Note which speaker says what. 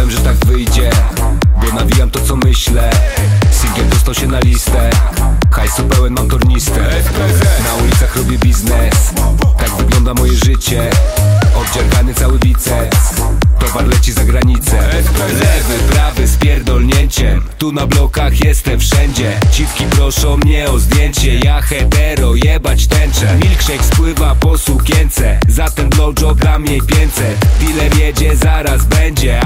Speaker 1: Wiedziałem, że tak wyjdzie, bo nawijam to co myślę. Singiel dostał się na listę, hajsu pełen mam tornistę. Na ulicach robię biznes, tak wygląda moje życie. Obdziargany cały biceps, towar leci za granicę. Lewy, prawy z pierdolnięciem, tu na blokach jestem wszędzie. Dziwki proszą mnie o zdjęcie, ja hetero, jebać tęczę. Milkshake spływa po sukience, za ten blowjob dam jej 500. Dealer jedzie, zaraz będzie.